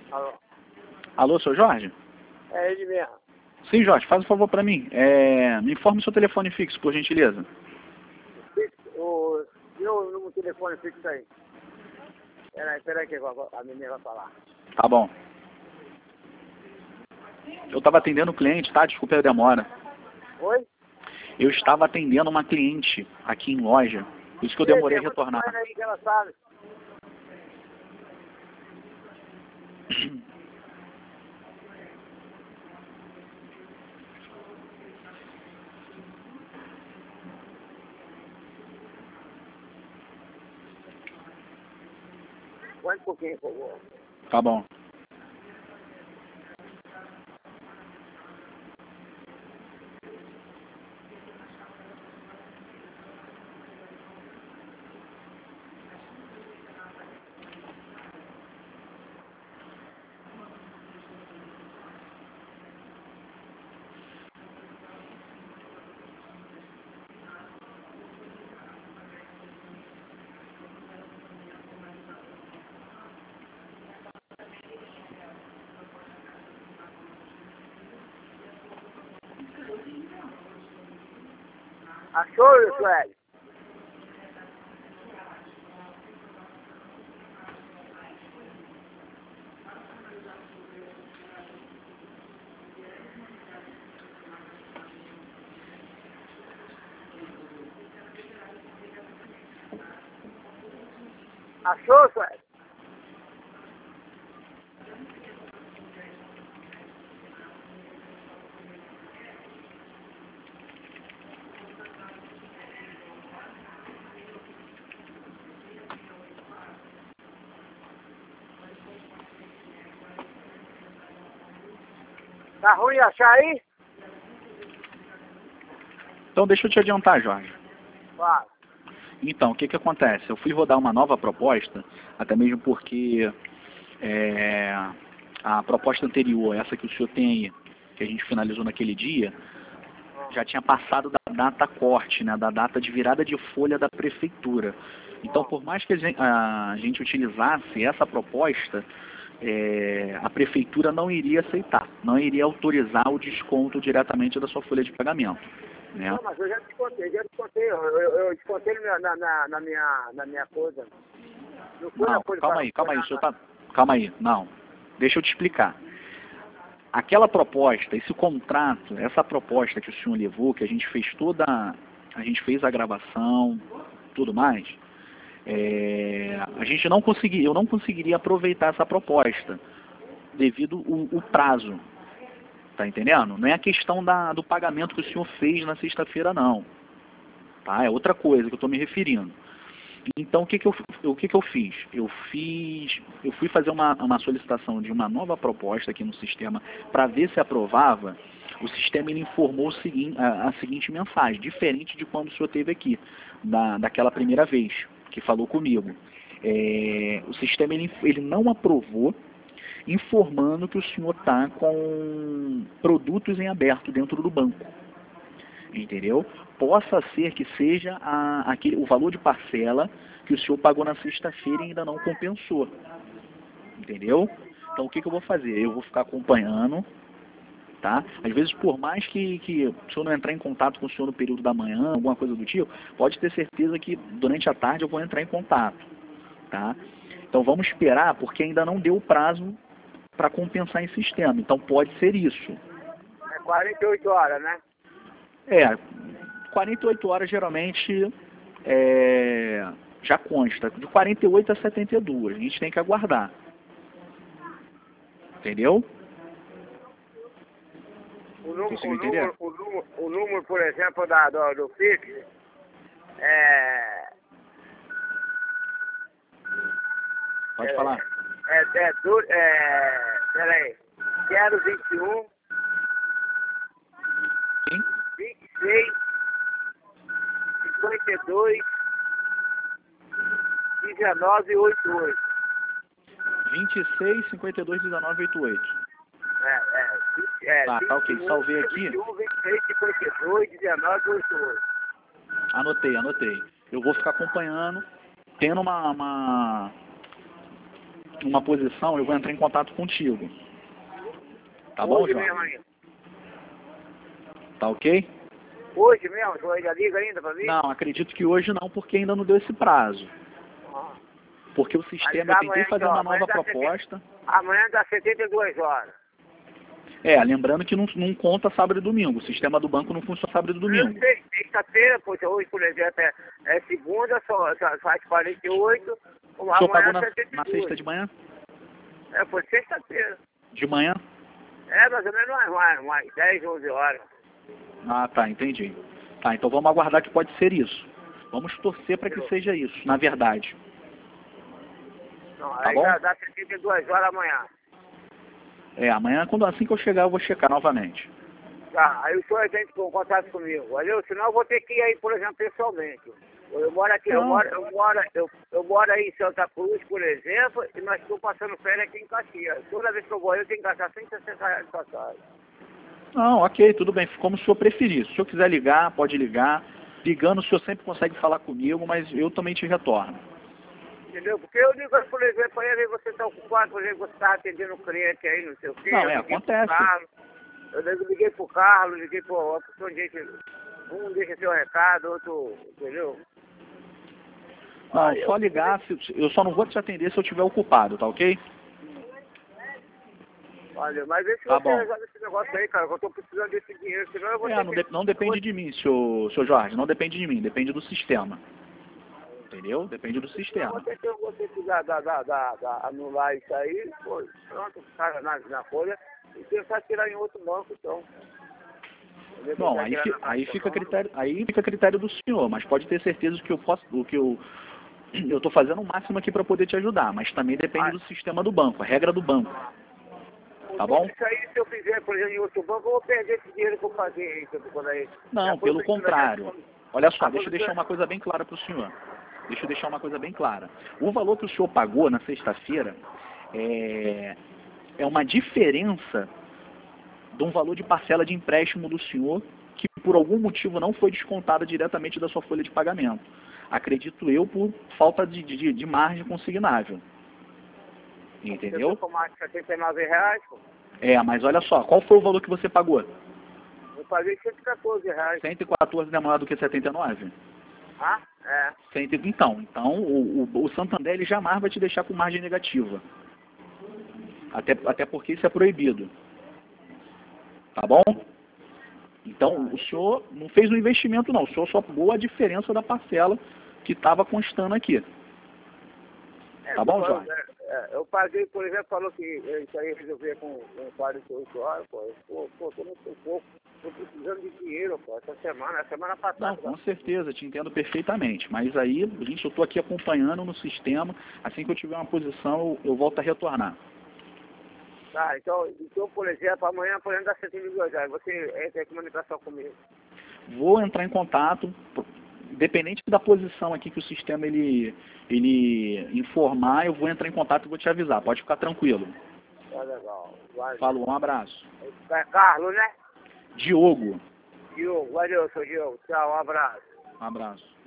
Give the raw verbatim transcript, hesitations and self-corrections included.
Alô? Alô, seu Jorge? É ele mesmo. Sim, Jorge, faz um favor para mim. É, me informe seu telefone fixo, por gentileza. O meu número de telefone fixo aí. Peraí, peraí que a menina vai falar. Tá bom. Eu estava atendendo um cliente, tá? Desculpa a demora. Oi? Eu estava atendendo uma cliente aqui em loja. Por isso que eu demorei a retornar. Aí que ela sabe. Vai um pouquinho, por favor. Tá bom. Achou, Sueli? Achou, Sueli? Tá ruim achar aí? Então deixa eu te adiantar, Jorge. Fala. Então, o que que acontece? Eu fui rodar uma nova proposta, até mesmo porque é, a proposta anterior, essa que o senhor tem aí, que a gente finalizou naquele dia, já tinha passado da data corte, né, da data de virada de folha da prefeitura. Então, por mais que a gente, a gente utilizasse essa proposta, é, a prefeitura não iria aceitar, não iria autorizar o desconto diretamente da sua folha de pagamento. Né? Não, mas eu já descontei, já descontei. Eu, eu, eu descontei na, na, na, minha, na minha coisa. Não, foi Não, na folha, calma aí, calma aí, na, o senhor tá... calma aí, não. Deixa eu te explicar. Aquela proposta, esse contrato, essa proposta que o senhor levou, que a gente fez toda, a gente fez a gravação, tudo mais, é, a gente não conseguiria, eu não conseguiria aproveitar essa proposta devido o, o prazo, tá entendendo? Não é a questão da, do pagamento que o senhor fez na sexta-feira, não, tá? É outra coisa que eu estou me referindo. Então, o que que eu, o que que eu fiz? Eu fiz, eu fui fazer uma, uma solicitação de uma nova proposta aqui no sistema para ver se aprovava. O sistema ele informou o seguinte, a, a seguinte mensagem, diferente de quando o senhor teve aqui, da, daquela primeira vez que falou comigo. É, o sistema ele, ele não aprovou, informando que o senhor está com produtos em aberto dentro do banco. Entendeu? Possa ser que seja a, aquele, o valor de parcela que o senhor pagou na sexta-feira e ainda não compensou. Entendeu? Então o que, que eu vou fazer? Eu vou ficar acompanhando, tá? Às vezes, por mais que, que o senhor não entrar em contato com o senhor no período da manhã, alguma coisa do tipo, pode ter certeza que durante a tarde eu vou entrar em contato, tá? Então vamos esperar, porque ainda não deu o prazo para compensar em sistema. Então pode ser isso. É quarenta e oito horas, né? É, quarenta e oito horas geralmente é, já consta. De quarenta e oito a setenta e dois. A gente tem que aguardar. Entendeu? O número, Conseguiu o entender? número, o número, o número, por exemplo, da, do, do Fix é... Pode é, falar. É, é, do, é, peraí, zero vinte e um, Sim? vinte e seis, cinquenta e dois, dezenove, oitenta e oito. vinte e seis, cinquenta e dois, dezenove, oitenta e oito. É, é, vinte, é, Tá, tá ok. Salvei aqui. vinte e um, vinte e seis, cinquenta e dois, dezenove, oitenta e oito. Anotei, anotei. Eu vou ficar acompanhando, tendo uma, uma, uma posição, eu vou entrar em contato contigo. Tá bom, Hoje Jorge? mesmo ainda. Tá ok? Hoje mesmo? Tu ainda liga ainda pra mim? Não, acredito que hoje não, porque ainda não deu esse prazo. Ah. Porque o sistema, eu tentei fazer uma nova proposta. Amanhã dá setenta e duas horas. É, lembrando que não, não conta sábado e domingo. O sistema do banco não funciona sábado e domingo. Eu sei, sexta-feira, poxa, hoje, por exemplo, é, é segunda, só, só faz quarenta e oito. O senhor pagou na, setenta e na duas. sexta de manhã? É, foi sexta-feira. De manhã? É, mais ou menos umas, umas, umas dez, onze horas. Ah, tá, entendi. Tá, então vamos aguardar que pode ser isso. Vamos torcer para que seja isso, na verdade. Não, Tá aí bom? dá, dá setenta e duas horas amanhã. É, amanhã, quando assim que eu chegar, eu vou checar novamente. Tá, aí o senhor tem que contato comigo, valeu? Senão eu vou ter que ir aí, por exemplo, pessoalmente. Eu moro aqui, eu Não. moro, eu moro, eu, eu moro aí em Santa Cruz, por exemplo, e nós estamos passando férias aqui em Caxias. Toda vez que eu vou aí, eu tenho que gastar cento e sessenta reais de passagem. Não, ok, tudo bem, como o senhor preferir. Se o senhor quiser ligar, pode ligar. Ligando, o senhor sempre consegue falar comigo, mas eu também te retorno. Entendeu? Porque eu digo, por exemplo, aí você está ocupado, por exemplo, você está atendendo um cliente aí, não sei o quê. Não, eu é, liguei pro acontece. Carlos, eu liguei pro Carlos, liguei pro outro, um deixa seu recado, outro, entendeu? Não, Aí só eu- ligar, se, eu só não vou te atender se eu estiver ocupado, tá ok? Olha, mas vê se Tá você bom. resolve esse negócio aí, cara, que eu tô precisando desse dinheiro, senão eu vou É, ter não, que... de- não depende de mim, senhor, senhor Jorge, não depende de mim, depende do sistema. Entendeu? Depende do Eu vou sistema. ter que, eu vou ter que dar, dar, dar, dar, dar- anular isso aí, pô, pronto, cara, na, na folha, e tentar tirar em outro banco, então. Entendeu? Bom, Tentar aí, tirar fi- na aí fica a Caixa critério, aí fica a critério do senhor, mas pode ter certeza que eu posso, o que eu eu estou fazendo o máximo aqui para poder te ajudar, mas também depende Ah. do sistema do banco, a regra do banco. Tá bom? Isso aí, se eu fizer, por exemplo, em outro banco, eu vou perder esse dinheiro que eu paguei aí, que eu tô falando aí. Não, Depois pelo eu- contrário. Olha só, Ah, deixa eu quando deixar você- uma coisa bem clara para o senhor. Deixa eu deixar uma coisa bem clara. O valor que o senhor pagou na sexta-feira é, é uma diferença de um valor de parcela de empréstimo do senhor que por algum motivo não foi descontada diretamente da sua folha de pagamento. Acredito eu por falta de, de, de margem consignável. Entendeu? Você for mais de setenta e nove reais, pô. É, mas olha só, qual foi o valor que você pagou? Eu paguei cento e quatorze reais. cento e quatorze não é maior do que setenta e nove? Ah, é. Cento e- Então, então o, o, o Santander ele jamais vai te deixar com margem negativa. Até, até porque isso é proibido. Tá bom? Então, o senhor não fez um investimento não, o senhor só pagou a diferença da parcela que estava constando aqui. É, Tá bom, eu, Jorge? é, é, eu paguei, por exemplo, falou que isso aí resolvia com, com quarenta e oito horas, pô. Eu, pô, pô, tô muito pouco. Tô precisando de dinheiro, pô, essa semana, a semana Não, passada. com certeza, te entendo perfeitamente. Mas aí, gente, eu estou aqui acompanhando no sistema. Assim que eu tiver uma posição, eu, eu volto a retornar. Tá, então, então, por exemplo, amanhã, por exemplo, dá setenta e duas horas. Você entra em comunicação comigo. Vou entrar em contato, independente da posição aqui que o sistema ele, ele informar, eu vou entrar em contato e vou te avisar. Pode ficar tranquilo. Tá legal. Valeu. Falou, um abraço. É Carlos, né? Diogo, Diogo, valeu, seu Diogo. Tchau, um abraço. um abraço.